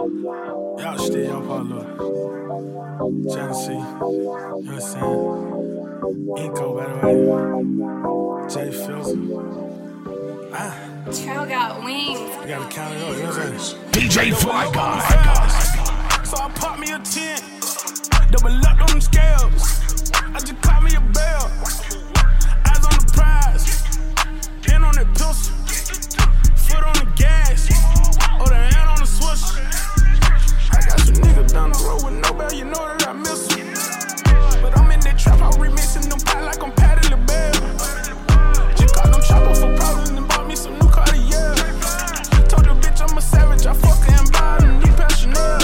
Y'all still young Paulo. Genesee. You know what I'm saying? Inco, by the way. Jay Fizzle. Trail got wings. You gotta count it up, you know what I'm saying? DJ Fly Guy. So I pop me a 10. Double up on them scales. I just caught me a bell. Eyes on the prize. Hand on that pistol. Foot on the gas. Oh, the hand on the switch. I got some niggas down the road with no bell. You know that I miss them. But I'm in that trap. I'm remixing them pot like I'm Patty LaBelle. Just caught them chopper for problems and bought me some new Cartier. Told the bitch I'm a savage. I fuck her and buy her new Chanel.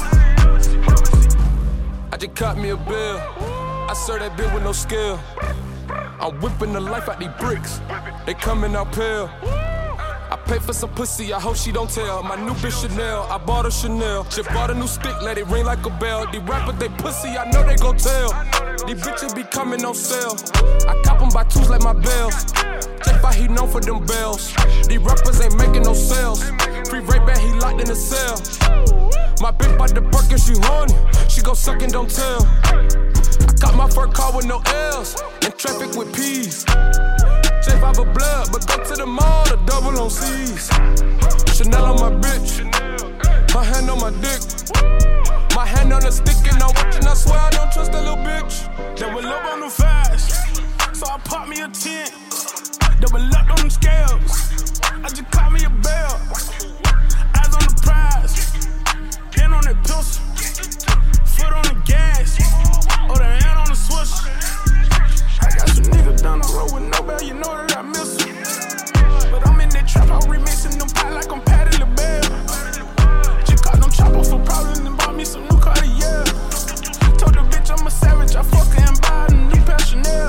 I just caught me a bill. I serve that bitch with no skill. I'm whipping the life out these bricks. They coming out pale. I pay for some pussy, I hope she don't tell. My new bitch Chanel, I bought a Chanel. Just bought a new stick, let it ring like a bell. These rappers, they pussy, I know they gon' tell. These bitches be coming on sale. I cop them by twos like my bells. Check by he known for them bells. These rappers ain't making no sales. Free rape back, he locked in the cell. My bitch by the Birkin, she horny. She gon' suck and don't tell. I got my first car with no L's. In traffic with P's. J5 a blood, but go to the mall to double on C's. Chanel on my bitch. My hand on my dick. My hand on the stick and I'm watching. I swear I don't trust that little bitch. Double up on them fast. So I pop me a 10. Double up on them scales. I just caught me a bell. Eyes on the prize. Hand on that pistol. Foot on the gas. Oh, the hand on the switch. I got some niggas down the road with no bell. You know that I miss them. But I'm in that trap. I'm remixing them pot like I'm Patty LaBelle. Just caught them chopper for problems and bought me some new Cartier. Told the bitch I'm a savage. I fuck her and buy her new Chanel.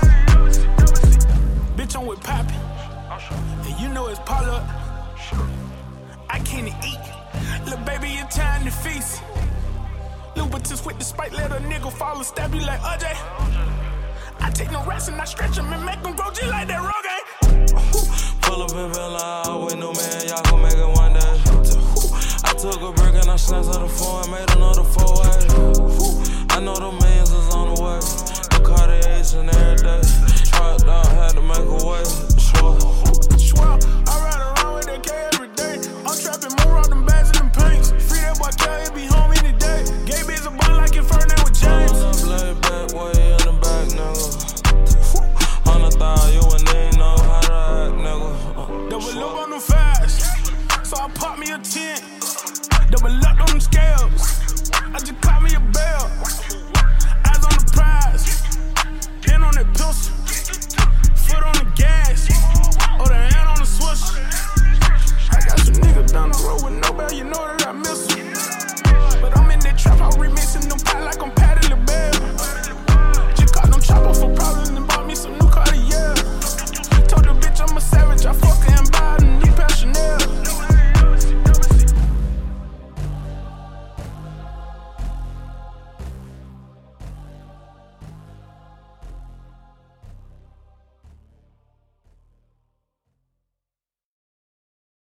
Bitch, I'm with Poppy. And you know it's Paula. I can't eat. Little baby, it's time to feast. Lubricants with the spike, let a nigga fall and stab you like OJ. I take no rest and I stretch them and make them grow just like that Rogaine. Pull up in Bella with no man, y'all gon' make it one day. I took a break and I snatched out the phone and made another 4-way. I know the millions is on the way. The Cartiers and every day. Truck down, had to make a way. Swear, I ride around with that K every day. I'm trapping more on them bags and them pinks. Free that boy K, he be home any day. Gay bitch a boy like it Ferdinand with James. Lay back, way in the back, nigga. On the thigh, you wouldn't even know how to act, nigga. Double up on them fast. So I pop me a 10. Double up on them scales. I just caught